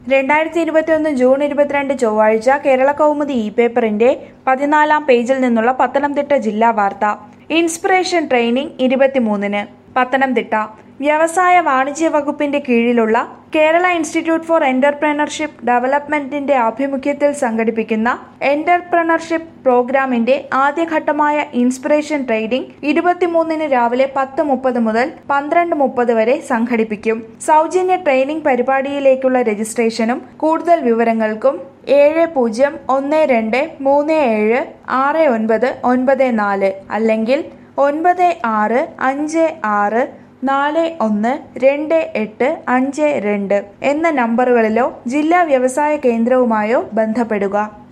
2021 June 22 ചൊവ്വാഴ്ച കേരള കൗമുദി പേപ്പറിന്റെ 14-ാം പേജിൽ നിന്നുള്ള പത്തനംതിട്ട ജില്ലാ വാർത്ത. Inspiration training 23-ന്. പത്തനംതിട്ട വ്യവസായ വാണിജ്യ വകുപ്പിന്റെ കീഴിലുള്ള കേരള ഇൻസ്റ്റിറ്റ്യൂട്ട് ഫോർ എന്റർപ്രണർഷിപ്പ് ഡെവലപ്മെന്റിന്റെ ആഭിമുഖ്യത്തിൽ സംഘടിപ്പിക്കുന്ന എന്റർപ്രണർഷിപ്പ് പ്രോഗ്രാമിന്റെ ആദ്യഘട്ടമായ ഇൻസ്പിറേഷൻ ട്രെയിനിംഗ് 23-ന് രാവിലെ 10:30 മുതൽ 12:30 വരെ സംഘടിപ്പിക്കും. സൗജന്യ ട്രെയിനിംഗ് പരിപാടിയിലേക്കുള്ള രജിസ്ട്രേഷനും കൂടുതൽ വിവരങ്ങൾക്കും 7001376994 അല്ലെങ്കിൽ 9656412852 എന്ന നമ്പറുകളിലോ ജില്ലാ വ്യവസായ കേന്ദ്രവുമായോ ബന്ധപ്പെടുക.